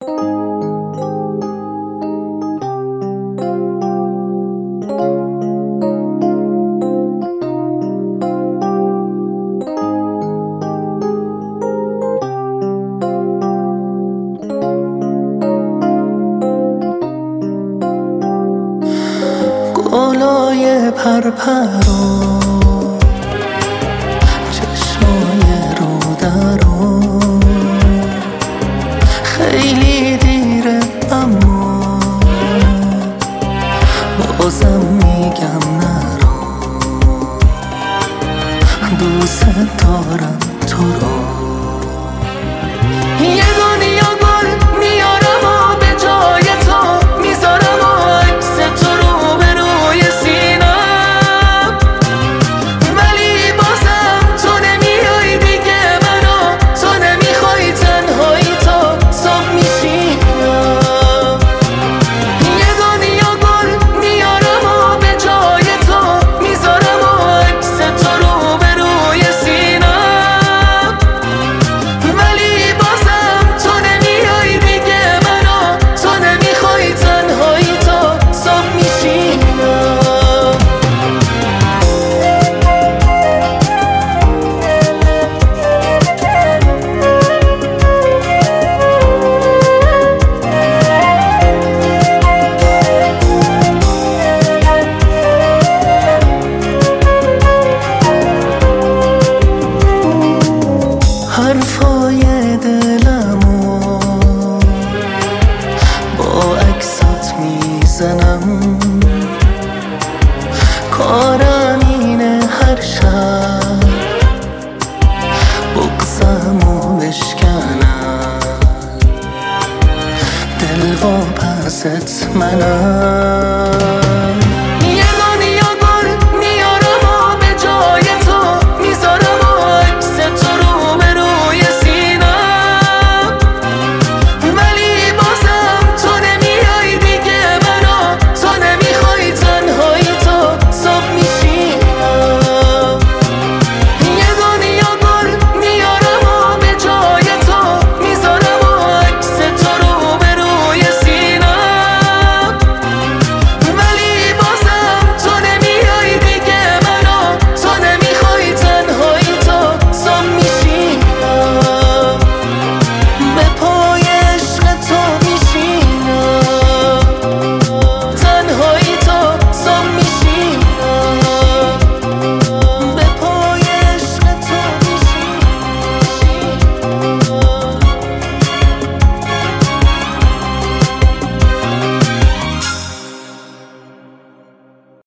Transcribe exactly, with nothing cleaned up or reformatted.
گلای پرپرو چشمای رو درو خیلی دیره اما بازم میگم نرو دوست دارم تو رو. یه دنیا گل میارم و به جای تو میذارم و عکس تو رو به روی سینم، ولی بازم تو نمیای دیگه منو، تو نمیخوای تنهایی تا صبح میشینم. یه دنیا گل میارم و به جای تو میذارم و عکس تو رو به روی سینم، ولی بازم تو نمیای دیگه منو، تو نمیخوای تنهایی تا صبح میشینم. حرفای دلمو با عکسات میزنم، کارم اینه هر شب بغضمو بشکنم، دل واپست منم. یه دنیا گل میارم و به جای تو میذارم و عکس تو رو به روی سینم، ولی بازم تو نمیای دیگه منو، تو نمیخوای تنهایی تا صبح میشینم. حرفای دلمو با عکسات میزنم، کارم اینه هر شب بغضمو بشکنم، دل واپست منم.